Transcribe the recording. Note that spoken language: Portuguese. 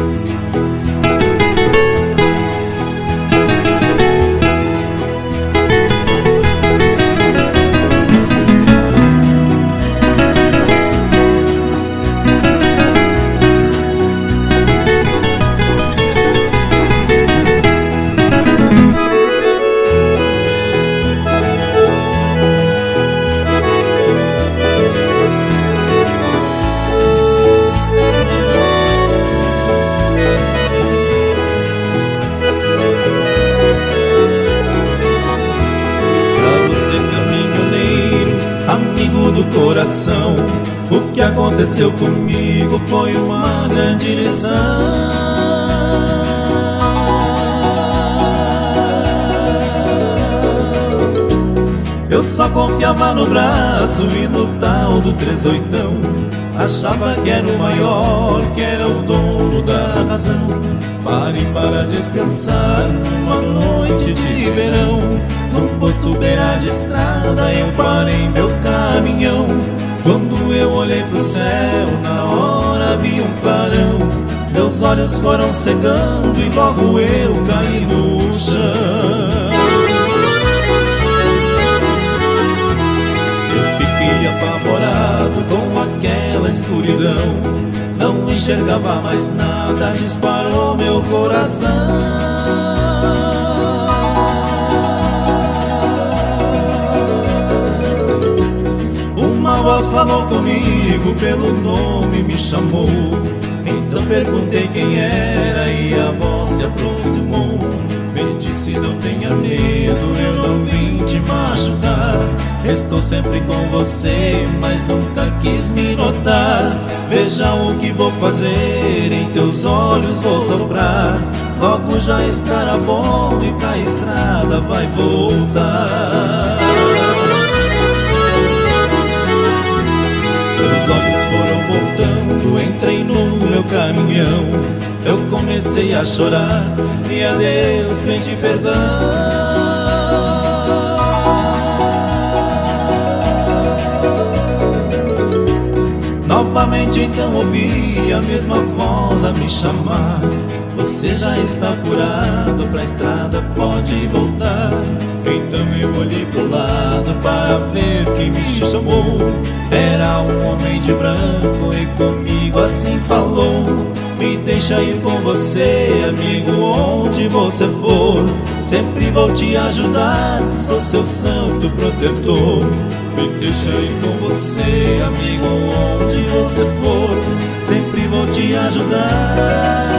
Amigo do coração, o que aconteceu comigo foi uma grande lição. Eu só confiava no braço e no tal do 38. Achava que era o maior, que era o dono da razão. Parei para descansar numa noite de verão. Num posto beira de estrada eu parei meu caminhão. Quando eu olhei pro céu, na hora vi um clarão. Meus olhos foram cegando e logo eu caí no chão. Eu fiquei apavorado com aquela escuridão. Não enxergava mais nada, disparou meu coração. Uma voz falou comigo, pelo nome me chamou. Então perguntei quem era e a voz se aproximou. Me disse: não tenha medo, eu não vim te machucar. Estou sempre com você, mas nunca quis me notar. Veja o que vou fazer, em teus olhos vou soprar. Logo já estará bom e pra estrada vai voltar. Meus olhos foram voltando, entrei no meu caminhão. Eu comecei a chorar e a Deus pedi perdão. Novamente então ouvi a mesma voz a me chamar. Você já está curado, pra estrada pode voltar. Então eu olhei pro lado para ver quem me chamou. Era um homem de branco e comigo assim falou: me deixa ir com você, amigo, onde você for. Sempre vou te ajudar, sou seu santo protetor. Me deixa ir com você, amigo, onde você for. Sempre vou te ajudar.